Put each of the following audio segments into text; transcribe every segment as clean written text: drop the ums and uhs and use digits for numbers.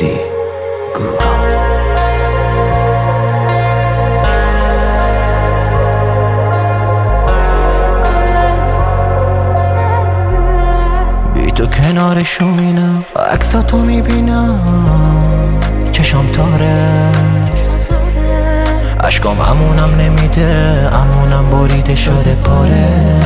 گفتی گو. بی تو کنارشو مینم، عکساتو میبینم، چشام تاره، عشقام همونم نمیده، امونم بریده شده پاره.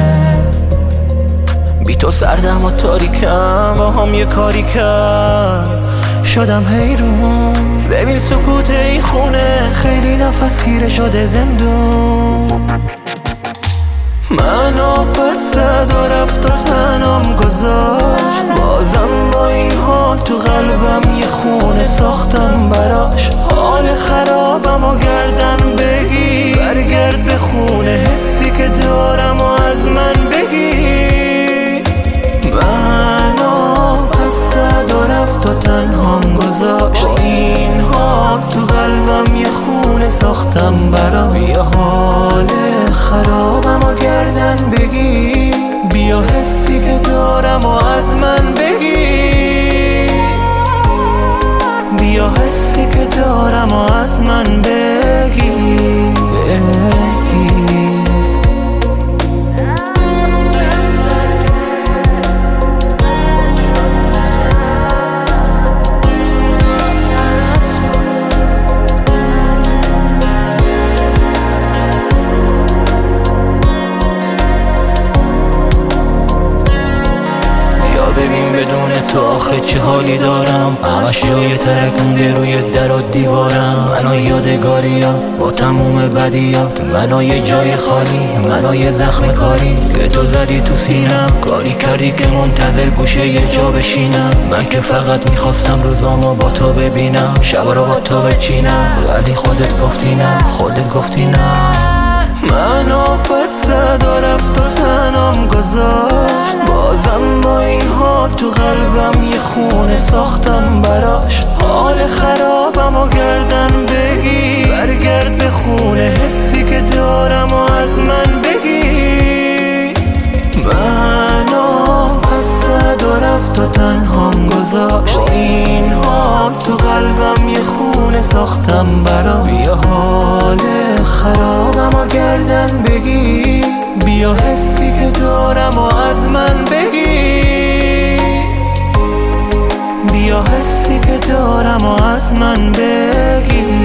بی تو سردم و تاریکم، با هم یه کاری کرد شدم حیرون. ببین سکوت این خونه، خیلی نفس گیره شده زندون. منو پس زد و رفت و تنم گذاشت، بازم با این حال تو قلبم یه خونه ساختم براش. حال خرابم و گردن بگی، برگرد به خونه، حسی که دارم و از من بگی. منو پس زد و رفت و تنهام گذاشت، با این حال تو قلبم یه خونه ساختم براش. یه حال خرابم و گردن بگی، بیا حسی که دارم و از من بگی. بیا حسی که دارم و از من بگی. بدون تو آخه چه حالی دارم، همش جای ترکونده روی در و دیوارم. منو یادگاریا با تموم بدیا، منو یه جای خالی، منو یه زخم کاری که تو زدی تو سینم. کاری کردی که منتظر گوشه یه جا بشینم. من که فقط میخواستم روزامو با تو ببینم، شبا رو با تو بچینم، ولی خودت گفتی نه، خودت گفتی نه. منو پس زد و رفت و تنم گذاشت، بازم با این حال تو قلبم یه خونه ساختم براش. حال خرابم و گردن بگی، برگرد به خونه، حسی که دارم و از من بگی. منو پس زد و رفت و تنهام گذاشت، با این حال تو قلبم یه خونه ساختم براش. بیا حال خرابم و گردن بگی، بیا حسی که دارم و از من بگی. بیا حسی که دارم و از من بگی.